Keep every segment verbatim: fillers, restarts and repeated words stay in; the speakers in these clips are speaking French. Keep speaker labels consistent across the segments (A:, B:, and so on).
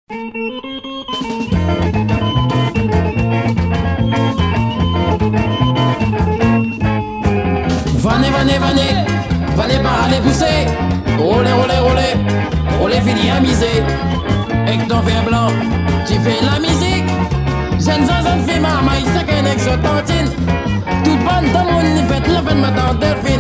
A: Venez, venez, venez, venez par aller pousser. Roulez, roulez, roulez, roulez fini à miser. Avec ton verre blanc, tu fais la musique. Jeune zazan fait marmaille, c'est qu'un exotantine. Toute bonne dans mon nid, faites l'événement dans Delphine.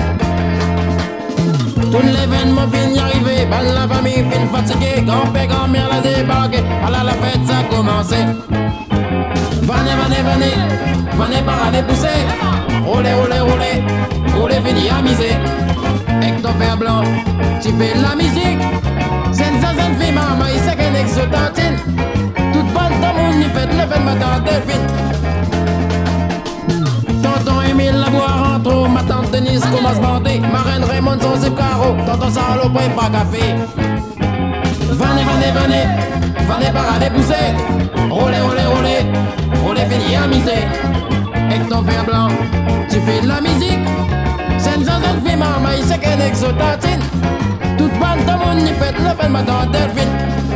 A: Tout l'événement fin y arrivé, ban la famille fin fatiguée. Grand-père, grand-mère l'a débarqué, voilà la fête ça a commencé. Venez, venez, venez, venez par aller pousser. Roulez, roulez, roulez, roulez fini à miser. Avec ton fer blanc, tu fais la musique. C'est une zazan fait marmaille, c'est qu'un exotantine. Toute bonne dans mon nid, faites l'événement dans Delphine. Tonton Emile la boire en trop, ma tante Denise commence à bander. Ma reine Raymond son zip carreau, tonton Sarlo prend pas café. Venez, venez, venez, venez par aller pousser. Roulez, roulez, roulez, roulez fini à miser. Avec ton fer blanc, tu fais de la musique. C'est une zazan fait marmaille, c'est qu'un exotantine. Toute bonne dans mon nid, faites l'événement dans Delphine.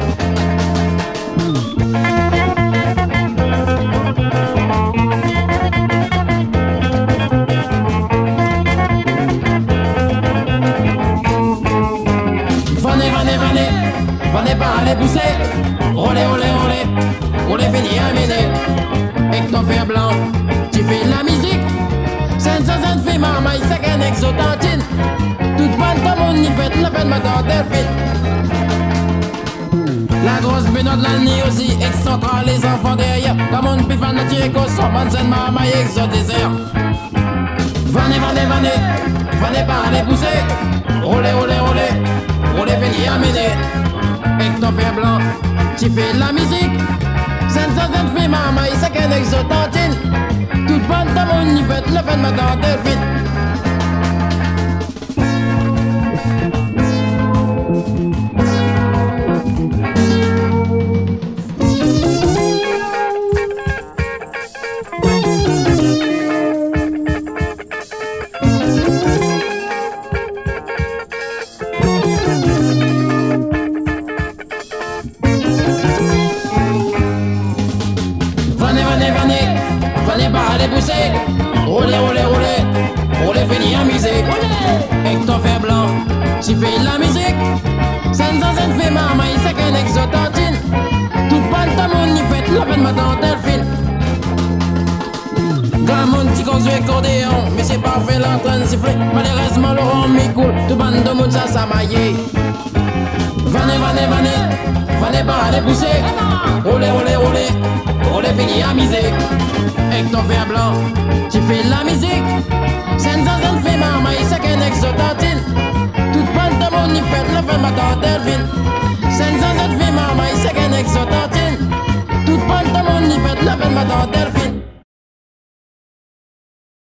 A: Venez par aller pousser. Roulez, roulez, roulez, roulez fini à miner. Avec ton fer blanc, tu fais la musique. C'est une zazan fait marmaille, c'est qu'un exotantine. Toute bonne dans mon nid, faites l'événement dans Delphine. La grosse bénote de l'année aussi, excentrale les enfants derrière. Comme on peut faire notre écho, son bonne scène marmaille, exo désert. Venez, venez, venez, venez par aller pousser. Roulez, roulez, roulez, roulez fini à miner. Avec ton fer blanc, tu fais la musique. C'est une zazan fait marmaille, c'est qu'un exotantine. Toute bonne dans mon nid, faites l'événement dans Delphine. Venez par aller pousser. Roulez, roulez, roulez, roulez fini à miser. Avec ton fer blanc, tu fais de la musique. C'est une zazan fait marmaille, c'est qu'un exotantine. Toute bonne dans mon nid, faites l'événement dans Delphine. Grand monde qui conduit accordéon, mais c'est parfait là en train de siffler. Malheureusement Laurent m'écoute, tout bande de monde ça s'amaillé. Venez, venez, venez, venez par aller pousser. Roulez, roulez, roulez, roulez fini à miser. Avec ton fer blanc, tu fais la musique. C'est une zazan fait marmaille, c'est qu'un exotantine. Toute bonne dans mon nid, faites l'événement dans Delphine. C'est une zazan fait marmaille, c'est qu'un exotantine. Toute bonne dans mon nid, faites l'événement dans Delphine.